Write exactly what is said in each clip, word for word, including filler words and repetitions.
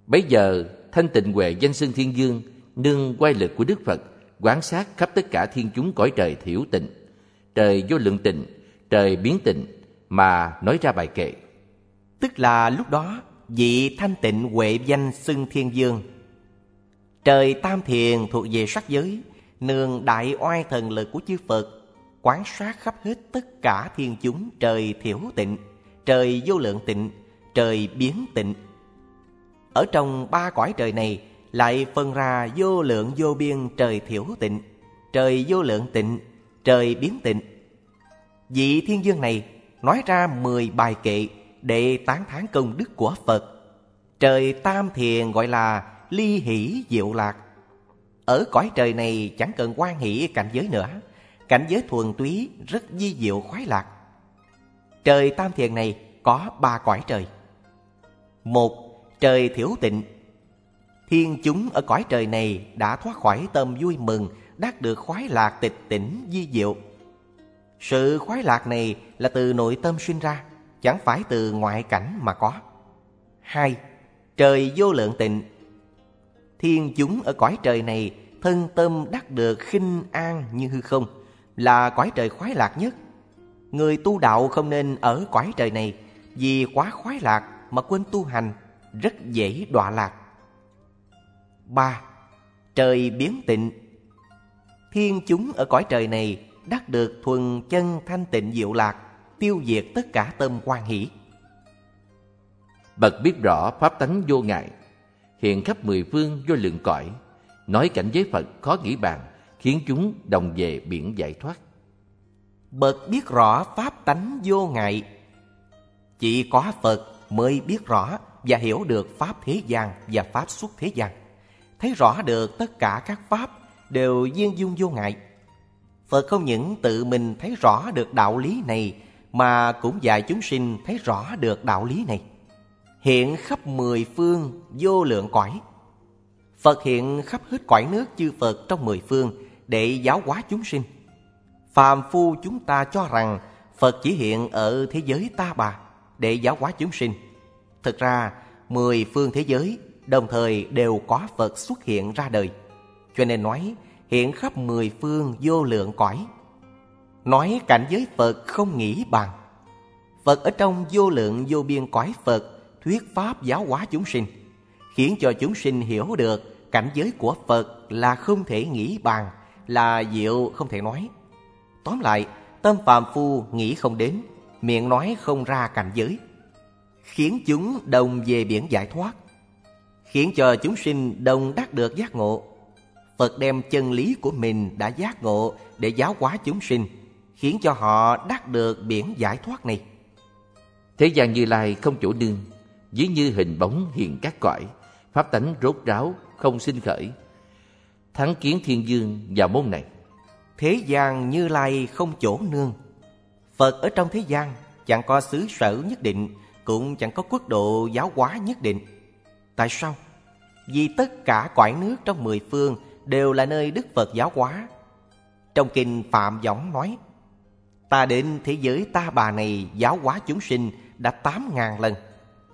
Bấy giờ Thanh Tịnh Huệ Danh Xưng Thiên Dương nương oai lực của Đức Phật quán sát khắp tất cả thiên chúng cõi trời thiểu tịnh, trời vô lượng tịnh, trời biến tịnh mà nói ra bài kệ. Tức là lúc đó vị Thanh Tịnh Huệ Danh Xưng Thiên Dương, trời Tam Thiền thuộc về sắc giới, nương đại oai thần lực của chư Phật quán sát khắp hết tất cả thiên chúng trời thiểu tịnh, trời vô lượng tịnh, trời biến tịnh. Ở trong ba cõi trời này lại phân ra vô lượng vô biên trời thiểu tịnh, trời vô lượng tịnh, trời biến tịnh. Vị Thiên Dương này nói ra mười bài kệ để tán thán công đức của Phật. Trời Tam Thiền gọi là ly hỷ diệu lạc. Ở cõi trời này chẳng cần hoan hỷ cảnh giới nữa, cảnh giới thuần túy rất vi diệu khoái lạc. Trời Tam Thiền này có ba cõi trời. Một, trời thiểu tịnh. Thiên chúng ở cõi trời này đã thoát khỏi tâm vui mừng, đắc được khoái lạc tịch tỉnh vi diệu. Sự khoái lạc này là từ nội tâm sinh ra, chẳng phải từ ngoại cảnh mà có. Hai, trời vô lượng tịnh. Thiên chúng ở cõi trời này thân tâm đắc được khinh an như hư không, là cõi trời khoái lạc nhất. Người tu đạo không nên ở cõi trời này, vì quá khoái lạc mà quên tu hành, rất dễ đọa lạc. Ba, trời biến tịnh. Thiên chúng ở cõi trời này đắc được thuần chân thanh tịnh diệu lạc, tiêu diệt tất cả tâm hoan hỷ. Bậc biết rõ pháp tánh vô ngại, hiện khắp mười phương vô lượng cõi, nói cảnh giới Phật khó nghĩ bàn, khiến chúng đồng về biển giải thoát. Bậc biết rõ pháp tánh vô ngại, chỉ có Phật mới biết rõ và hiểu được pháp thế gian và pháp xuất thế gian, thấy rõ được tất cả các pháp đều viên dung vô ngại. Phật không những tự mình thấy rõ được đạo lý này, mà cũng dạy chúng sinh thấy rõ được đạo lý này. Hiện khắp mười phương vô lượng cõi. Phật hiện khắp hết cõi nước chư Phật trong mười phương để giáo hóa chúng sinh. Phàm phu chúng ta cho rằng Phật chỉ hiện ở thế giới Ta Bà để giáo hóa chúng sinh. Thực ra mười phương thế giới đồng thời đều có Phật xuất hiện ra đời, cho nên nói hiện khắp mười phương vô lượng cõi. Nói cảnh giới Phật không nghĩ bàn. Phật ở trong vô lượng vô biên cõi Phật thuyết pháp giáo hóa chúng sinh, khiến cho chúng sinh hiểu được cảnh giới của Phật là không thể nghĩ bàn, là diệu không thể nói. Tóm lại, tâm phàm phu nghĩ không đến, miệng nói không ra cảnh giới, khiến chúng đồng về biển giải thoát, khiến cho chúng sinh đồng đắc được giác ngộ. Phật đem chân lý của mình đã giác ngộ để giáo hóa chúng sinh, khiến cho họ đắc được biển giải thoát này. Thế gian Như Lai không chỗ nương, ví như hình bóng hiện các cõi, pháp tánh rốt ráo không sinh khởi. Thắng Kiến Thiên Dương vào môn này. Thế gian Như Lai không chỗ nương. Phật ở trong thế gian chẳng có xứ sở nhất định, cũng chẳng có quốc độ giáo hóa nhất định. Tại sao? Vì tất cả cõi nước trong mười phương đều là nơi Đức Phật giáo hóa. Trong kinh Phạm Võng nói, ta đến thế giới Ta Bà này giáo hóa chúng sinh đã tám ngàn lần.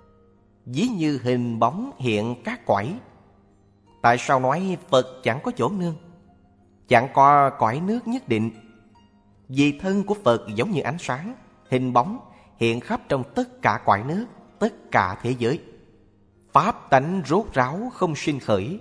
Ví như hình bóng hiện các cõi. Tại sao nói Phật chẳng có chỗ nương, chẳng có cõi nước nhất định? Vì thân của Phật giống như ánh sáng, hình bóng hiện khắp trong tất cả cõi nước, tất cả thế giới. Pháp tánh rốt ráo không sinh khởi.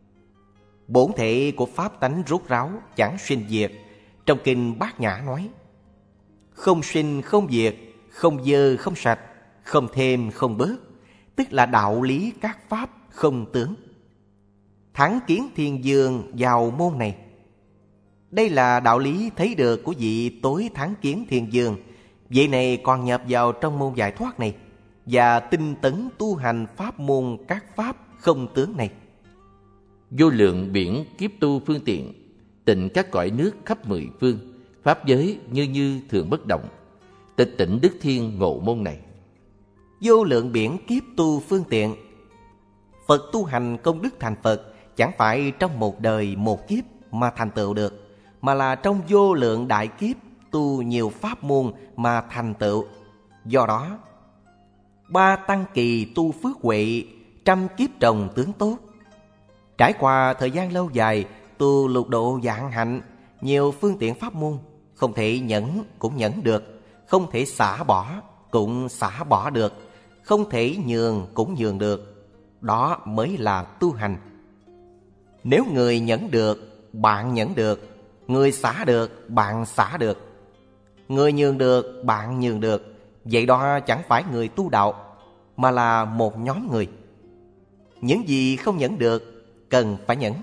Bổn thể của pháp tánh rốt ráo chẳng sinh diệt. Trong kinh Bát Nhã nói, không sinh không diệt, không dơ không sạch, không thêm không bớt, tức là đạo lý các pháp không tướng. Thắng Kiến Thiên Dương vào môn này. Đây là đạo lý thấy được của vị tối Thắng Kiến Thiên Dương. Vị này còn nhập vào trong môn giải thoát này và tinh tấn tu hành pháp môn các pháp không tướng này. Vô lượng biển kiếp tu phương tiện, tịnh các cõi nước khắp mười phương, pháp giới như như thường bất động, tịch tỉnh đức thiên ngộ môn này. Vô lượng biển kiếp tu phương tiện. Phật tu hành công đức thành Phật chẳng phải trong một đời một kiếp mà thành tựu được, mà là trong vô lượng đại kiếp tu nhiều pháp môn mà thành tựu. Do đó, ba tăng kỳ tu phước huệ, trăm kiếp trồng tướng tốt. Trải qua thời gian lâu dài, tu lục độ vạn hạnh, nhiều phương tiện pháp môn, không thể nhẫn cũng nhẫn được, không thể xả bỏ cũng xả bỏ được, không thể nhường cũng nhường được. Đó mới là tu hành. Nếu người nhẫn được, bạn nhẫn được. Người xả được, bạn xả được. Người nhường được, bạn nhường được. Vậy đó chẳng phải người tu đạo, mà là một nhóm người. Những gì không nhẫn được, cần phải nhẫn.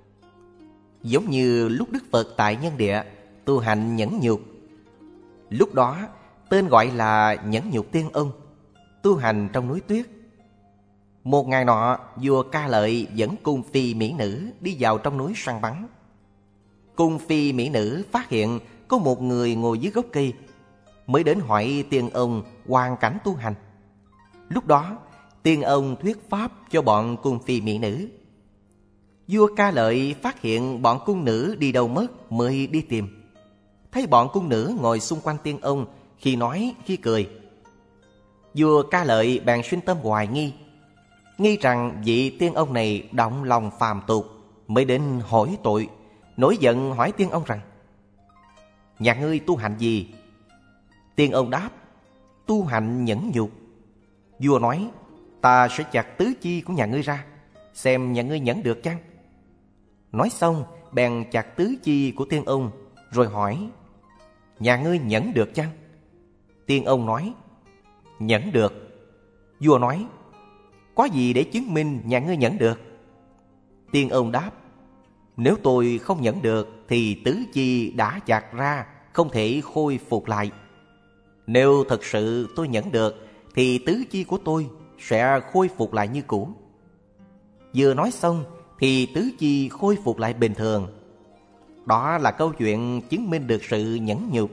Giống như lúc Đức Phật tại Nhân Địa tu hành nhẫn nhục. Lúc đó tên gọi là nhẫn nhục Tiên Ông, tu hành trong núi tuyết. Một ngày nọ, vua Ca Lợi dẫn cung phi mỹ nữ đi vào trong núi săn bắn. Cung phi mỹ nữ phát hiện có một người ngồi dưới gốc cây, mới đến hỏi Tiên Ông hoàn cảnh tu hành. Lúc đó Tiên Ông thuyết pháp cho bọn cung phi mỹ nữ. Vua Ca Lợi phát hiện bọn cung nữ đi đâu mất mới đi tìm. Thấy bọn cung nữ ngồi xung quanh Tiên Ông, khi nói khi cười. Vua Ca Lợi bèn sinh tâm hoài nghi, nghi rằng vị Tiên Ông này động lòng phàm tục, mới đến hỏi tội. Nổi giận hỏi Tiên Ông rằng: nhà ngươi tu hành gì? Tiên Ông đáp: tu hành nhẫn nhục. Vua nói: ta sẽ chặt tứ chi của nhà ngươi ra, xem nhà ngươi nhẫn được chăng? Nói xong bèn chặt tứ chi của Tiên Ông, rồi hỏi: nhà ngươi nhẫn được chăng? Tiên Ông nói: nhẫn được. Vua nói: có gì để chứng minh nhà ngươi nhẫn được? Tiên Ông đáp: nếu tôi không nhẫn được thì tứ chi đã chặt ra, không thể khôi phục lại. Nếu thật sự tôi nhẫn được thì tứ chi của tôi sẽ khôi phục lại như cũ. Vừa nói xong thì tứ chi khôi phục lại bình thường. Đó là câu chuyện chứng minh được sự nhẫn nhục.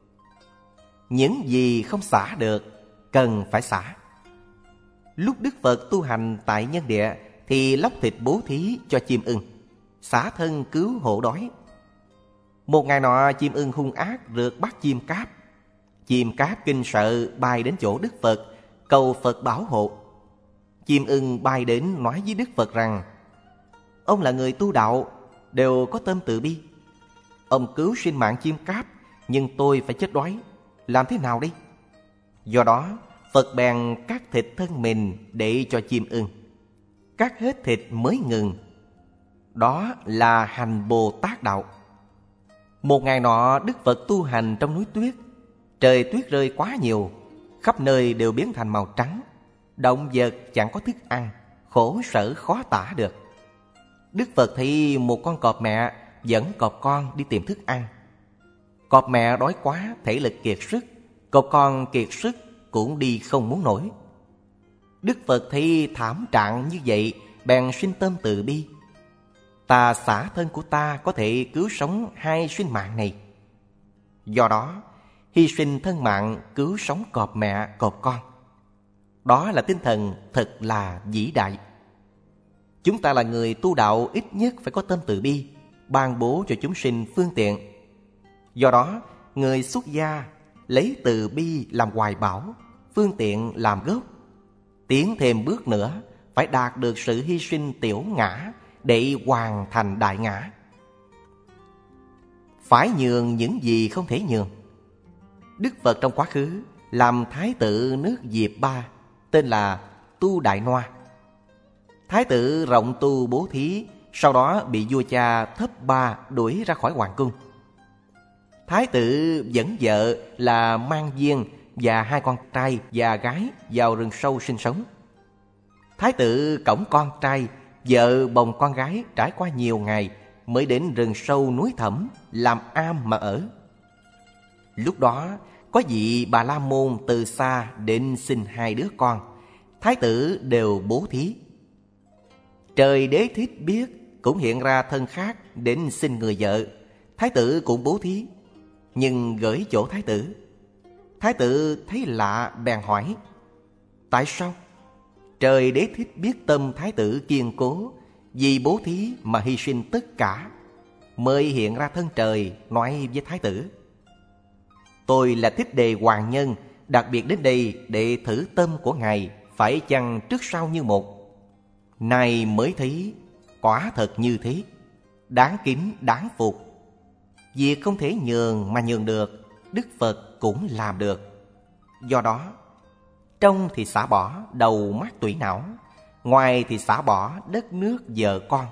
Những gì không xả được, cần phải xả. Lúc Đức Phật tu hành tại Nhân Địa thì lóc thịt bố thí cho chim ưng, xả thân cứu hộ đói. Một ngày nọ, chim ưng hung ác rượt bắt chim cáp. Chim cáp kinh sợ bay đến chỗ Đức Phật, cầu Phật bảo hộ. Chim ưng bay đến nói với Đức Phật rằng: ông là người tu đạo, đều có tâm từ bi. Ông cứu sinh mạng chim cáp, nhưng tôi phải chết đói, làm thế nào đây? Do đó Phật bèn cắt thịt thân mình để cho chim ưng. Cắt hết thịt mới ngừng. Đó là hành Bồ Tát đạo. Một ngày nọ, Đức Phật tu hành trong núi tuyết. Trời tuyết rơi quá nhiều, khắp nơi đều biến thành màu trắng. Động vật chẳng có thức ăn, khổ sở khó tả được. Đức Phật thấy một con cọp mẹ dẫn cọp con đi tìm thức ăn. Cọp mẹ đói quá, thể lực kiệt sức. Cọp con kiệt sức cũng đi không muốn nổi. Đức Phật thấy thảm trạng như vậy, bèn sinh tâm từ bi. Ta xả thân của ta có thể cứu sống hai sinh mạng này. Do đó hy sinh thân mạng cứu sống cọp mẹ cọp con. Đó là tinh thần thật là vĩ đại. Chúng ta là người tu đạo, ít nhất phải có tâm từ bi, ban bố cho chúng sinh phương tiện. Do đó người xuất gia lấy từ bi làm hoài bão, phương tiện làm gốc. Tiến thêm bước nữa, phải đạt được sự hy sinh tiểu ngã để hoàn thành đại ngã. Phải nhường những gì không thể nhường. Đức Phật trong quá khứ làm thái tử nước Diệp Ba, tên là Tu Đại Noa. Thái tử rộng tu bố thí, sau đó bị vua cha Thấp Ba đuổi ra khỏi hoàng cung. Thái tử dẫn vợ là Mang Viên và hai con trai và gái vào rừng sâu sinh sống. Thái tử cõng con trai, vợ bồng con gái trải qua nhiều ngày mới đến rừng sâu núi thẳm làm am mà ở. Lúc đó có vị Bà La Môn từ xa đến xin hai đứa con. Thái tử đều bố thí. Trời Đế Thích biết, cũng hiện ra thân khác đến xin người vợ. Thái tử cũng bố thí, nhưng gửi chỗ thái tử. Thái tử thấy lạ bèn hỏi: tại sao? Trời Đế Thích biết tâm thái tử kiên cố, vì bố thí mà hy sinh tất cả, mới hiện ra thân trời nói với thái tử: tôi là Thích Đề Hoàng Nhân, đặc biệt đến đây để thử tâm của ngài phải chăng trước sau như một. Nay mới thấy quả thật như thế, đáng kính đáng phục. Việc không thể nhường mà nhường được, Đức Phật cũng làm được. Do đó, trong thì xả bỏ đầu mắt tủy não, ngoài thì xả bỏ đất nước vợ con.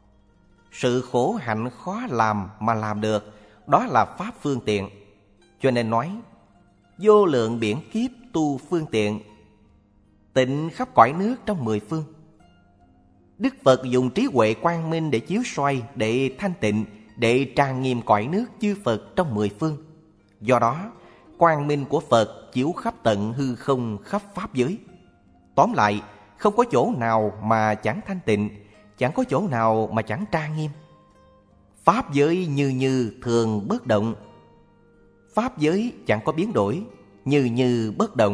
Sự khổ hạnh khó làm mà làm được, đó là pháp phương tiện. Cho nên nói, vô lượng biển kiếp tu phương tiện, tịnh khắp cõi nước trong mười phương. Đức Phật dùng trí huệ quang minh để chiếu soi, để thanh tịnh, để trang nghiêm cõi nước chư Phật trong mười phương. Do đó, quang minh của Phật chiếu khắp tận hư không, khắp pháp giới. Tóm lại, không có chỗ nào mà chẳng thanh tịnh, chẳng có chỗ nào mà chẳng trang nghiêm. Pháp giới như như thường bất động. Pháp giới chẳng có biến đổi, như như bất động.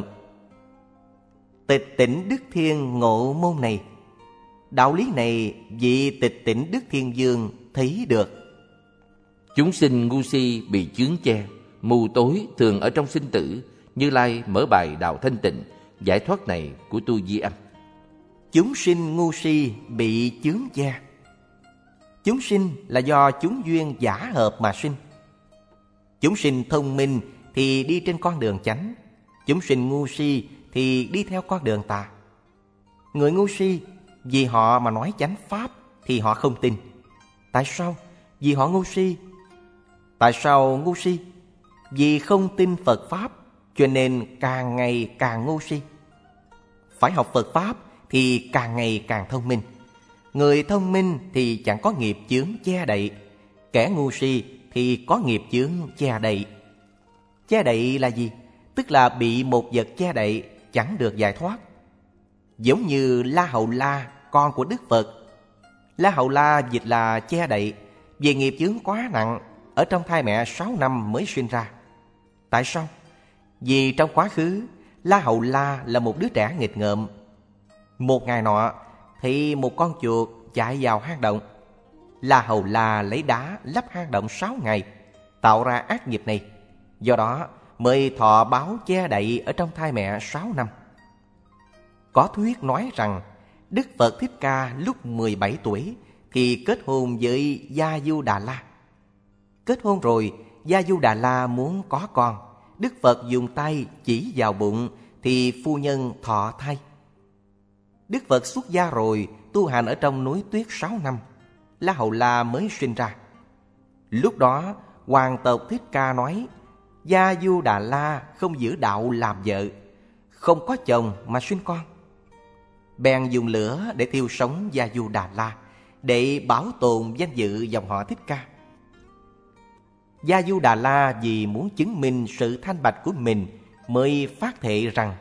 Tịch tỉnh Đức Thiên ngộ môn này, đạo lý này vị Tịch tỉnh Đức Thiên Dương thấy được. Chúng sinh ngu si bị chướng che, mù tối thường ở trong sinh tử. Như Lai mở bài đạo thanh tịnh, giải thoát này của Tu Di Âm. Chúng sinh ngu si bị chướng che. Chúng sinh là do chúng duyên giả hợp mà sinh. Chúng sinh thông minh thì đi trên con đường chánh, chúng sinh ngu si thì đi theo con đường tà. Người ngu si vì họ mà nói chánh pháp thì họ không tin. Tại sao? Vì họ ngu si. Tại sao ngu si? Vì không tin Phật Pháp, cho nên càng ngày càng ngu si. Phải học Phật Pháp thì càng ngày càng thông minh. Người thông minh thì chẳng có nghiệp chướng che đậy, kẻ ngu si thì có nghiệp chướng che đậy. Che đậy là gì? Tức là bị một vật che đậy, chẳng được giải thoát. Giống như La Hầu La, con của Đức Phật. La Hầu La dịch là che đậy, vì nghiệp chướng quá nặng, ở trong thai mẹ sáu năm mới sinh ra. Tại sao? Vì trong quá khứ, La Hầu La là một đứa trẻ nghịch ngợm. Một ngày nọ, thì một con chuột chạy vào hang động. La Hầu La lấy đá lấp hang động sáu ngày, tạo ra ác nghiệp này. Do đó mới thọ báo che đậy ở trong thai mẹ sáu năm. Có thuyết nói rằng Đức Phật Thích Ca lúc mười bảy tuổi thì kết hôn với Gia Du Đà La. Kết hôn rồi, Gia Du Đà La muốn có con. Đức Phật dùng tay chỉ vào bụng thì phu nhân thọ thai. Đức Phật xuất gia rồi, tu hành ở trong núi tuyết sáu năm, La Hầu La mới sinh ra. Lúc đó, hoàng tộc Thích Ca nói, Gia Du Đà La không giữ đạo làm vợ, không có chồng mà sinh con. Bèn dùng lửa để thiêu sống Gia Du Đà La, để bảo tồn danh dự dòng họ Thích Ca. Gia Du Đà La vì muốn chứng minh sự thanh bạch của mình mới phát thệ rằng,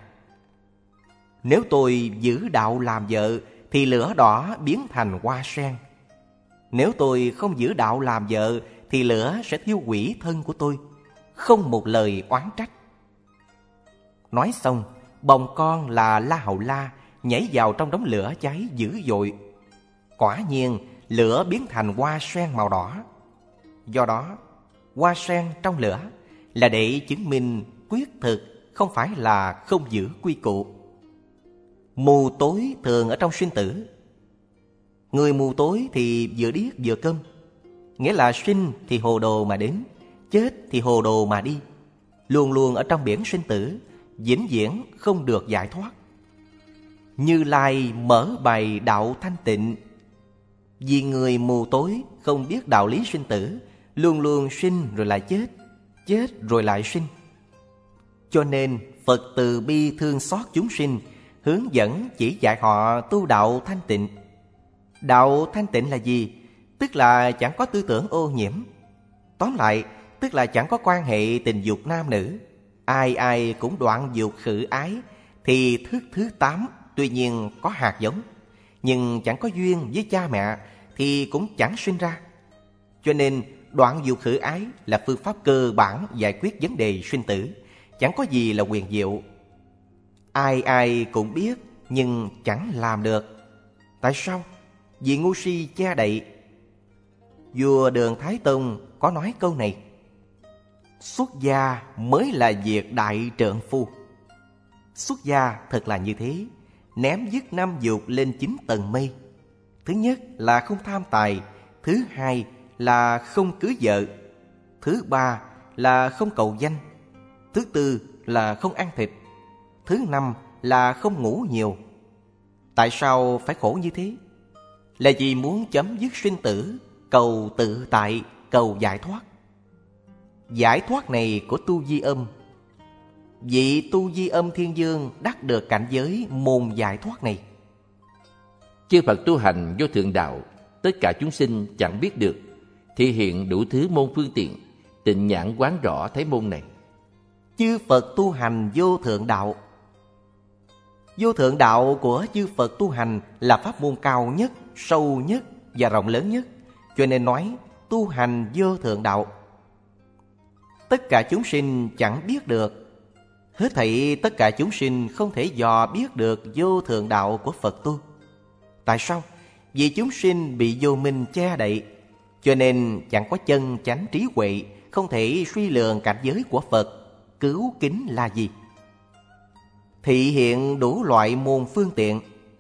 nếu tôi giữ đạo làm vợ thì lửa đỏ biến thành hoa sen. Nếu tôi không giữ đạo làm vợ thì lửa sẽ thiêu hủy thân của tôi, không một lời oán trách. Nói xong, bồng con là La Hầu La nhảy vào trong đống lửa cháy dữ dội. Quả nhiên lửa biến thành hoa sen màu đỏ. Do đó, hoa sen trong lửa là để chứng minh quyết thực, không phải là không giữ quy củ. Mù tối thường ở trong sinh tử. Người mù tối thì vừa điếc vừa câm, nghĩa là sinh thì hồ đồ mà đến, chết thì hồ đồ mà đi, luôn luôn ở trong biển sinh tử, vĩnh viễn không được giải thoát. Như Lai mở bày đạo thanh tịnh. Vì người mù tối không biết đạo lý sinh tử, luôn luôn sinh rồi lại chết, chết rồi lại sinh. Cho nên Phật từ bi thương xót chúng sinh, hướng dẫn chỉ dạy họ tu đạo thanh tịnh. Đạo thanh tịnh là gì? Tức là chẳng có tư tưởng ô nhiễm. Tóm lại, tức là chẳng có quan hệ tình dục nam nữ. Ai ai cũng đoạn dục khử ái. Thì thức thứ tám tuy nhiên có hạt giống, nhưng chẳng có duyên với cha mẹ thì cũng chẳng sinh ra. Cho nên đoạn dục khử ái là phương pháp cơ bản giải quyết vấn đề sinh tử, chẳng có gì là huyền diệu. Ai ai cũng biết nhưng chẳng làm được. Tại sao? Vì ngu si che đậy. Vua Đường Thái Tông có nói câu này: xuất gia mới là việc đại trượng phu. Xuất gia thật là như thế, ném dứt năm dục lên chín tầng mây. Thứ nhất là không tham tài, thứ hai là không cưới vợ, thứ ba là không cầu danh, thứ tư là không ăn thịt, thứ năm là không ngủ nhiều. Tại sao phải khổ như thế? Là vì muốn chấm dứt sinh tử, cầu tự tại, cầu giải thoát. Giải thoát này của tu Di Âm. Vị tu Di Âm Thiên Dương đắc được cảnh giới môn giải thoát này. Chư Phật tu hành vô thượng đạo, tất cả chúng sinh chẳng biết được, thì hiện đủ thứ môn phương tiện, tịnh nhãn quán rõ thấy môn này. Chư Phật tu hành vô thượng đạo. Vô thượng đạo của chư Phật tu hành là pháp môn cao nhất, sâu nhất và rộng lớn nhất, cho nên nói tu hành vô thượng đạo. Tất cả chúng sinh chẳng biết được. Hết thảy tất cả chúng sinh không thể dò biết được vô thượng đạo của Phật tu. Tại sao? Vì chúng sinh bị vô minh che đậy, cho nên chẳng có chân chánh trí huệ, không thể suy lường cảnh giới của Phật. Cứu kính là gì? Thị hiện đủ loại môn phương tiện.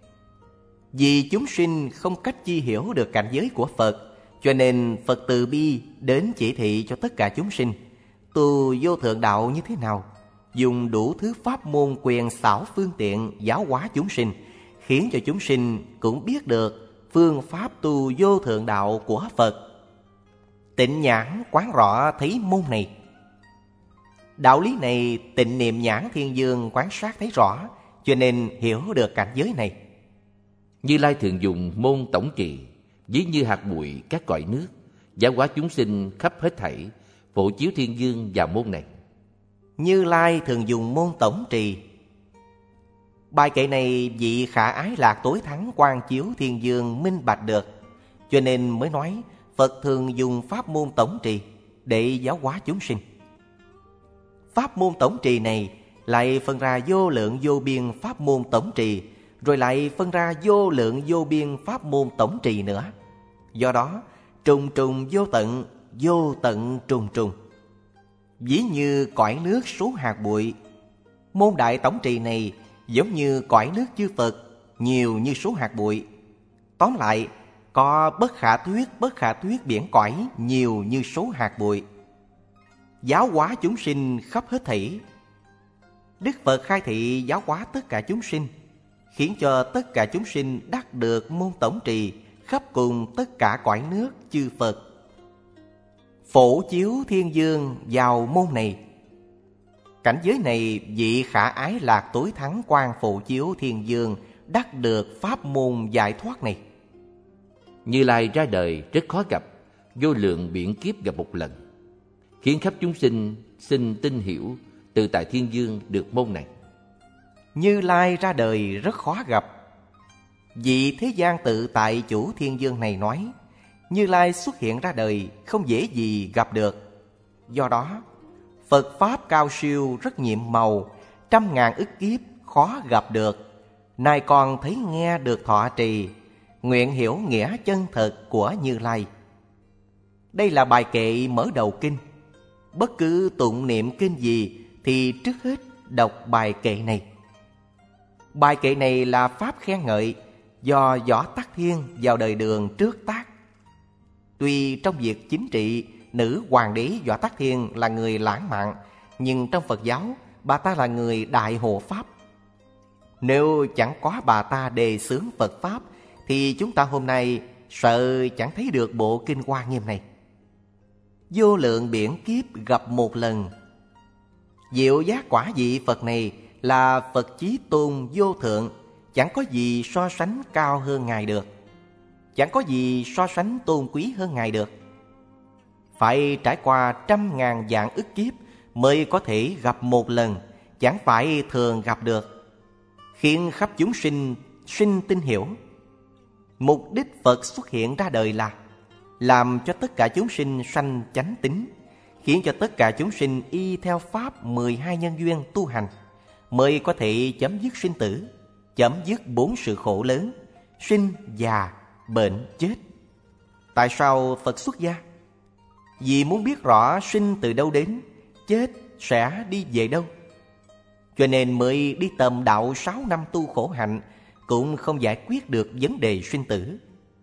Vì chúng sinh không cách chi hiểu được cảnh giới của Phật, cho nên Phật từ bi đến chỉ thị cho tất cả chúng sinh tu vô thượng đạo như thế nào, dùng đủ thứ pháp môn quyền xảo phương tiện giáo hóa chúng sinh, khiến cho chúng sinh cũng biết được phương pháp tu vô thượng đạo của Phật. Tịnh nhãn quán rõ thấy môn này. Đạo lý này Tịnh Niệm Nhãn Thiên Dương quán sát thấy rõ, cho nên hiểu được cảnh giới này. Như Lai thường dùng môn tổng trì, ví như hạt bụi các cõi nước, giáo hóa chúng sinh khắp hết thảy, phổ chiếu thiên dương vào môn này. Như Lai thường dùng môn tổng trì. Bài kệ này vị khả ái lạc tối thắng quang chiếu thiên dương minh bạch được, cho nên mới nói Phật thường dùng pháp môn tổng trì để giáo hóa chúng sinh. Pháp môn tổng trì này lại phân ra vô lượng vô biên pháp môn tổng trì, rồi lại phân ra vô lượng vô biên pháp môn tổng trì nữa. Do đó trùng trùng vô tận, vô tận trùng trùng. Ví như cõi nước số hạt bụi, môn đại tổng trì này giống như cõi nước chư Phật, nhiều như số hạt bụi. Tóm lại, có bất khả thuyết, bất khả thuyết biển cõi, nhiều như số hạt bụi. Giáo hóa chúng sinh khắp hết thảy. Đức Phật khai thị giáo hóa tất cả chúng sinh, khiến cho tất cả chúng sinh đắc được môn tổng trì khắp cùng tất cả cõi nước chư Phật. Phổ chiếu thiên dương vào môn này. Cảnh giới này vị khả ái lạc tối thắng quang phổ chiếu thiên dương đắc được pháp môn giải thoát này. Như Lai ra đời rất khó gặp, vô lượng biển kiếp gặp một lần, khiến khắp chúng sinh xin tin hiểu từ tại thiên dương được môn này. Như Lai ra đời rất khó gặp. Vị thế gian tự tại chủ thiên dương này nói Như Lai xuất hiện ra đời không dễ gì gặp được. Do đó Phật Pháp cao siêu rất nhiệm màu, trăm ngàn ức kiếp khó gặp được. Nay con thấy nghe được thọ trì, nguyện hiểu nghĩa chân thật của Như Lai. Đây là bài kệ mở đầu kinh. Bất cứ tụng niệm kinh gì thì trước hết đọc bài kệ này. Bài kệ này là pháp khen ngợi do Võ Tắc Thiên vào đời Đường trước tác. Tuy trong việc chính trị, nữ hoàng đế Võ Tắc Thiên là người lãng mạn, nhưng trong Phật giáo, bà ta là người đại hộ pháp. Nếu chẳng có bà ta đề xướng Phật Pháp, thì chúng ta hôm nay sợ chẳng thấy được bộ kinh Hoa Nghiêm này. Vô lượng biển kiếp gặp một lần. Diệu giác quả vị Phật này là Phật Chí Tôn vô thượng, chẳng có gì so sánh cao hơn Ngài được, chẳng có gì so sánh tôn quý hơn Ngài được. Phải trải qua trăm ngàn vạn ức kiếp mới có thể gặp một lần, chẳng phải thường gặp được, khiến khắp chúng sinh sinh tin hiểu. Mục đích Phật xuất hiện ra đời là làm cho tất cả chúng sinh sanh chánh tín, khiến cho tất cả chúng sinh y theo pháp mười hai nhân duyên tu hành, mới có thể chấm dứt sinh tử, chấm dứt bốn sự khổ lớn: sinh, già, bệnh, chết. Tại sao Phật xuất gia? Vì muốn biết rõ sinh từ đâu đến, chết sẽ đi về đâu, cho nên mới đi tầm đạo sáu năm tu khổ hạnh, cũng không giải quyết được vấn đề sinh tử.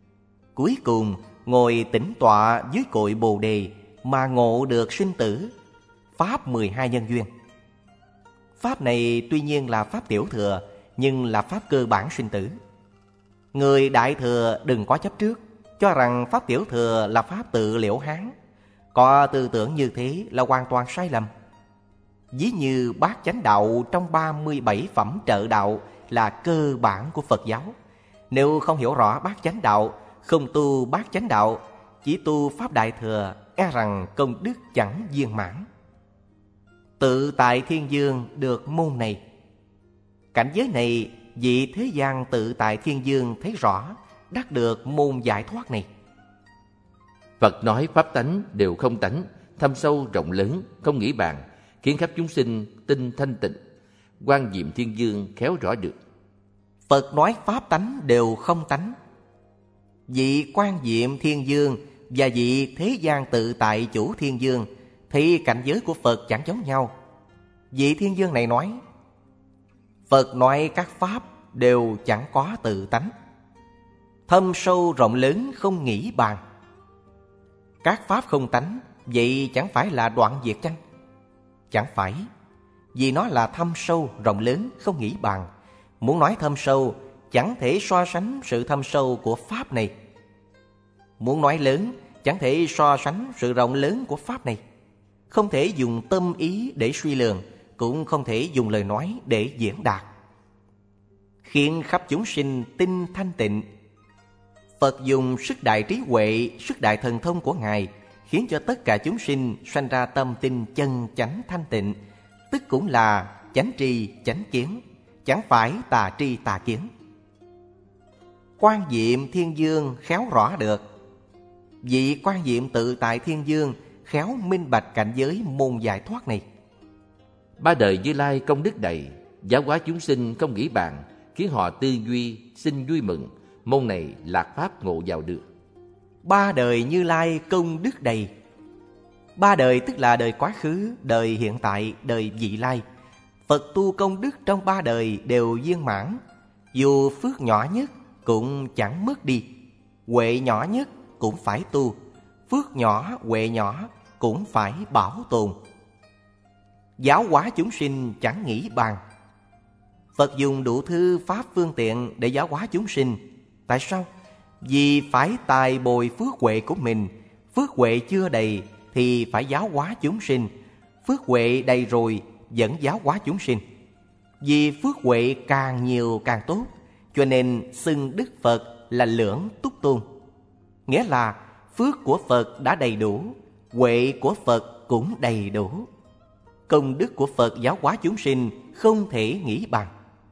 cuối cùng ngồi tĩnh tọa dưới cội Bồ Đề mà ngộ được sinh tử, pháp mười hai nhân duyên. Pháp này tuy nhiên là pháp tiểu thừa, nhưng là pháp cơ bản sinh tử. Người đại thừa đừng có chấp trước, cho rằng pháp tiểu thừa là pháp tự liễu hán. Có tư tưởng như thế là hoàn toàn sai lầm. Ví như bát chánh đạo trong ba mươi bảy phẩm trợ đạo là cơ bản của Phật giáo. Nếu không hiểu rõ bát chánh đạo, không tu bát chánh đạo, chỉ tu pháp đại thừa, e rằng công đức chẳng viên mãn. Tự tại thiên dương được môn này. Cảnh giới này, vị thế gian tự tại thiên dương thấy rõ, đắc được môn giải thoát này. Phật nói pháp tánh đều không tánh, thâm sâu rộng lớn, không nghĩ bàn, khiến khắp chúng sinh tinh thanh tịnh, Quan Diệm Thiên Dương khéo rõ được. Phật nói pháp tánh đều không tánh. Vị Quan Diệm Thiên Dương và vị thế gian tự tại chủ Thiên Dương thì cảnh giới của Phật chẳng giống nhau. Vị Thiên Dương này nói, Phật nói các pháp đều chẳng có tự tánh, thâm sâu rộng lớn không nghĩ bàn. Các pháp không tánh, vậy chẳng phải là đoạn diệt chăng? Chẳng phải, vì nó là thâm sâu rộng lớn không nghĩ bàn. Muốn nói thâm sâu, chẳng thể so sánh sự thâm sâu của pháp này. Muốn nói lớn, chẳng thể so sánh sự rộng lớn của pháp này. Không thể dùng tâm ý để suy lường, cũng không thể dùng lời nói để diễn đạt. Khiến khắp chúng sinh tinh thanh tịnh. Phật dùng sức đại trí huệ, sức đại thần thông của Ngài, khiến cho tất cả chúng sinh sanh ra tâm tinh chân chánh thanh tịnh, tức cũng là chánh tri chánh kiến, chẳng phải tà tri tà kiến. Quan Diệm Thiên Dương khéo rõ được. Vị Quan Diệm tự tại Thiên Dương khéo minh bạch cảnh giới môn giải thoát này. Ba đời Như Lai công đức đầy, giáo hóa chúng sinh không nghĩ bàn, khiến họ tư duy sinh vui mừng, môn này lạc pháp ngộ vào được. Ba đời Như Lai công đức đầy. Ba đời tức là đời quá khứ, đời hiện tại, đời vị lai. Phật tu công đức trong ba đời đều viên mãn. Dù phước nhỏ nhất cũng chẳng mất đi, huệ nhỏ nhất cũng phải tu, phước nhỏ, huệ nhỏ cũng phải bảo tồn. Giáo hóa chúng sinh chẳng nghĩ bàn. Phật dùng đủ thư pháp phương tiện để giáo hóa chúng sinh. Tại sao? Vì phải tài bồi phước huệ của mình. Phước huệ chưa đầy thì phải giáo hóa chúng sinh. Phước huệ đầy rồi vẫn giáo hóa chúng sinh. Vì phước huệ càng nhiều càng tốt, cho nên xưng Đức Phật là Lưỡng Túc Tôn. Nghĩa là phước của Phật đã đầy đủ, huệ của Phật cũng đầy đủ. Công đức của Phật giáo hóa chúng sinh không thể nghĩ bằng,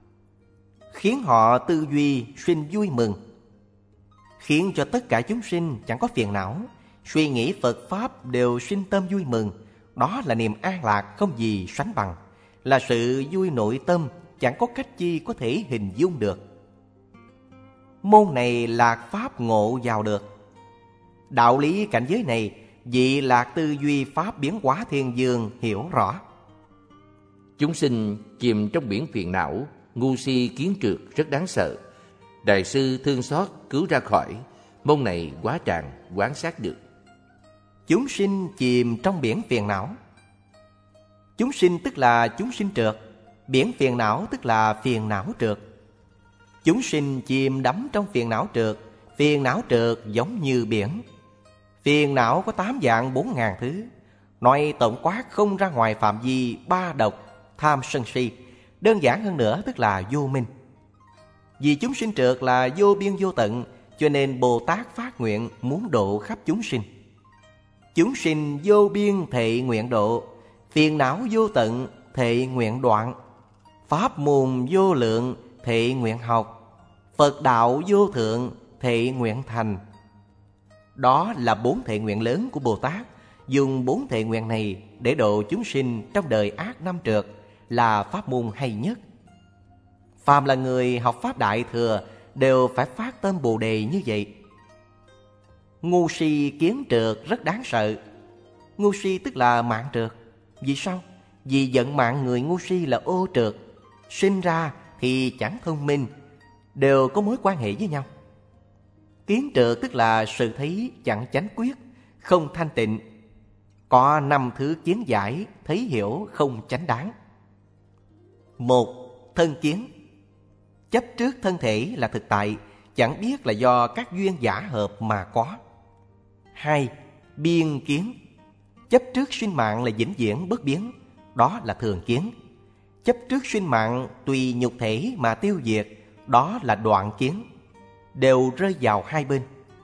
khiến họ tư duy sinh vui mừng, khiến cho tất cả chúng sinh chẳng có phiền não, suy nghĩ Phật Pháp đều sinh tâm vui mừng. Đó là niềm an lạc không gì sánh bằng, là sự vui nội tâm chẳng có cách chi có thể hình dung được. Môn này lạc Pháp ngộ vào được. Đạo lý cảnh giới này, vị lạc tư duy Pháp biến hóa thiên dương hiểu rõ. Chúng sinh chìm trong biển phiền não, ngu si kiến trượt rất đáng sợ. Đại sư thương xót cứu ra khỏi, môn này quá tràn quán sát được. Chúng sinh chìm trong biển phiền não. Chúng sinh tức là chúng sinh trượt, biển phiền não tức là phiền não trượt. Chúng sinh chìm đắm trong phiền não trượt, phiền não trượt giống như biển. Phiền não có tám dạng bốn ngàn thứ, nói tổng quát không ra ngoài phạm vi ba độc, tham sân si. Đơn giản hơn nữa tức là vô minh. Vì chúng sinh trượt là vô biên vô tận, cho nên Bồ Tát phát nguyện muốn độ khắp chúng sinh. Chúng sinh vô biên thệ nguyện độ, phiền não vô tận thệ nguyện đoạn, pháp môn vô lượng thệ nguyện học, Phật đạo vô thượng thệ nguyện thành. Đó là bốn thệ nguyện lớn của Bồ Tát. Dùng bốn thệ nguyện này để độ chúng sinh trong đời ác năm trượt là pháp môn hay nhất. Phàm là người học Pháp Đại Thừa đều phải phát tâm Bồ Đề như vậy. Ngu si kiến trượt rất đáng sợ. Ngu si tức là mạng trượt. Vì sao? Vì vận mạng người ngu si là ô trượt, sinh ra thì chẳng thông minh, đều có mối quan hệ với nhau. Kiến trượt tức là sự thấy chẳng chánh quyết, không thanh tịnh. Có năm thứ kiến giải, thấy hiểu không chánh đáng. Một, thân kiến. Chấp trước thân thể là thực tại, chẳng biết là do các duyên giả hợp mà có. Hai, biên kiến. Chấp trước sinh mạng là vĩnh viễn bất biến, đó là thường kiến. Chấp trước sinh mạng tùy nhục thể mà tiêu diệt, đó là đoạn kiến. Đều rơi vào hai bên.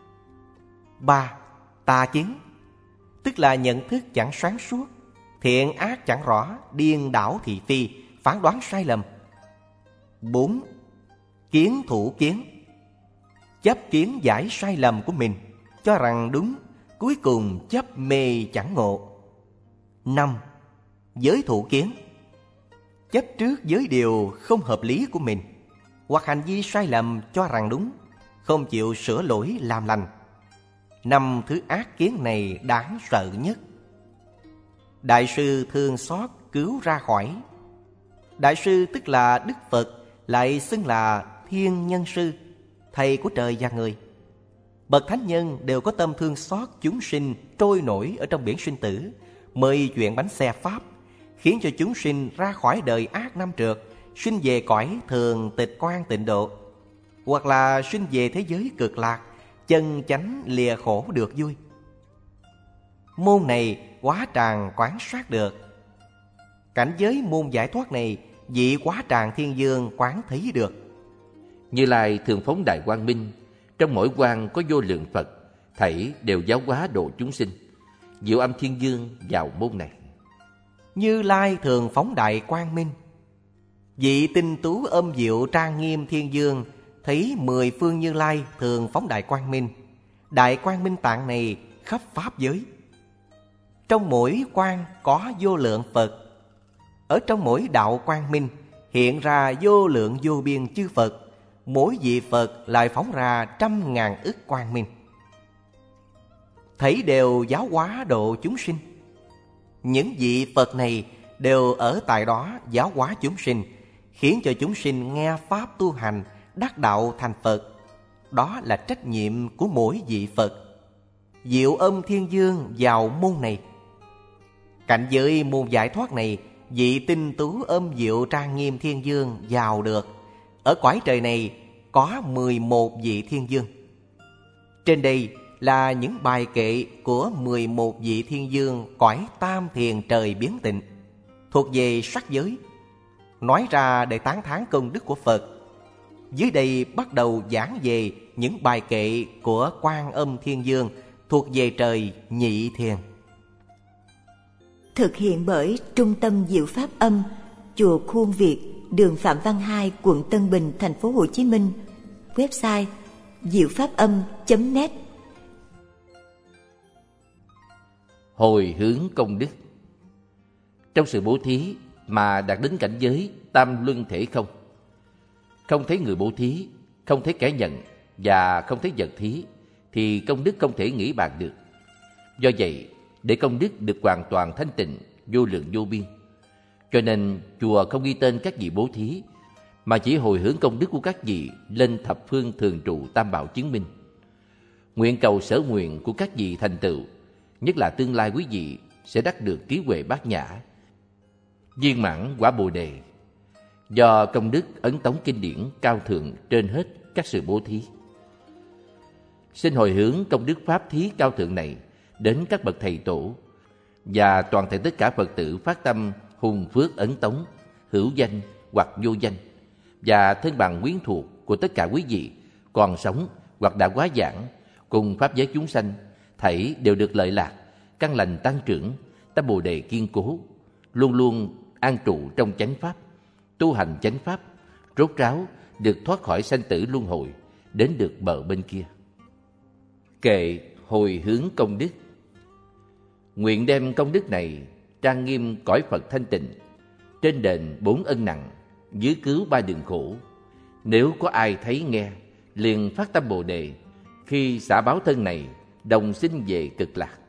Ba, tà kiến. Tức là nhận thức chẳng sáng suốt, thiện ác chẳng rõ, điên đảo thị phi, phán đoán sai lầm. Bốn, kiến thủ kiến. Chấp kiến giải sai lầm của mình, cho rằng đúng, cuối cùng chấp mê chẳng ngộ. Năm, giới thủ kiến. Chấp trước giới điều không hợp lý của mình, hoặc hành vi sai lầm cho rằng đúng, không chịu sửa lỗi làm lành. Năm thứ ác kiến này đáng sợ nhất. Đại sư thương xót cứu ra khỏi. Đại sư tức là Đức Phật, lại xưng là Thiên Nhân Sư, thầy của trời và người. Bậc thánh nhân đều có tâm thương xót chúng sinh trôi nổi ở trong biển sinh tử, mời chuyện bánh xe Pháp, khiến cho chúng sinh ra khỏi đời ác năm trượt, sinh về cõi thường tịch quan tịnh độ, hoặc là sinh về thế giới cực lạc, chân chánh lìa khổ được vui. Môn này quá tràng quán sát được. Cảnh giới môn giải thoát này vị quá tràng thiên dương quán thấy được. Như Lai thường phóng đại quang minh, trong mỗi quang có vô lượng Phật, thảy đều giáo hóa độ chúng sinh. Diệu Âm Thiên Dương vào môn này. Như Lai thường phóng đại quang minh. Vị tinh tú âm diệu trang nghiêm thiên dương thấy mười phương Như Lai thường phóng đại quang minh. Đại quang minh tạng này khắp pháp giới. Trong mỗi quang có vô lượng Phật. Ở trong mỗi đạo quang minh hiện ra vô lượng vô biên chư Phật. Mỗi vị Phật lại phóng ra trăm ngàn ức quang minh. Thấy đều giáo hóa độ chúng sinh. Những vị Phật này đều ở tại đó giáo hóa chúng sinh, khiến cho chúng sinh nghe pháp tu hành, đắc đạo thành Phật. Đó là trách nhiệm của mỗi vị Phật. Diệu Âm Thiên Dương vào môn này. Cảnh giới môn giải thoát này, vị tinh tú âm diệu trang nghiêm thiên dương vào được. Ở cõi trời này có mười một vị thiên dương. Trên đây là những bài kệ của mười một vị thiên dương cõi tam thiền trời biến tịnh, thuộc về sắc giới, nói ra để tán thán công đức của Phật. Dưới đây bắt đầu giảng về những bài kệ của Quan Âm Thiên Dương thuộc về trời nhị thiền. Thực hiện bởi Trung tâm Diệu Pháp Âm, Chùa Khuôn Việt, đường Phạm Văn Hai, quận Tân Bình, thành phố Hồ Chí Minh. Website diệu pháp âm chấm net. Hồi hướng công đức. Trong sự bố thí mà đạt đến cảnh giới tam luân thể không, không thấy người bố thí, không thấy kẻ nhận và không thấy vật thí, thì công đức không thể nghĩ bàn được. Do vậy, để công đức được hoàn toàn thanh tịnh, vô lượng vô biên, cho nên chùa không ghi tên các vị bố thí, mà chỉ hồi hướng công đức của các vị lên thập phương thường trụ tam bảo chứng minh. Nguyện cầu sở nguyện của các vị thành tựu, nhất là tương lai quý vị sẽ đắc được trí huệ bát nhã, viên mãn quả Bồ đề, do công đức ấn tống kinh điển cao thượng trên hết các sự bố thí. Xin hồi hướng công đức pháp thí cao thượng này đến các bậc thầy tổ và toàn thể tất cả Phật tử phát tâm hùng phước ấn tống, hữu danh hoặc vô danh, và thân bằng quyến thuộc của tất cả quý vị còn sống hoặc đã quá giảng, cùng pháp giới chúng sanh, thảy đều được lợi lạc, căn lành tăng trưởng, tâm Bồ đề kiên cố, luôn luôn an trụ trong chánh pháp, tu hành chánh pháp, rốt ráo được thoát khỏi sanh tử luân hồi, đến được bờ bên kia. Kệ hồi hướng công đức. Nguyện đem công đức này trang nghiêm cõi Phật thanh tịnh, trên đền bốn ân nặng, dưới cứu ba đường khổ. Nếu có ai thấy nghe, liền phát tâm Bồ đề, khi xả báo thân này, đồng sinh về cực lạc.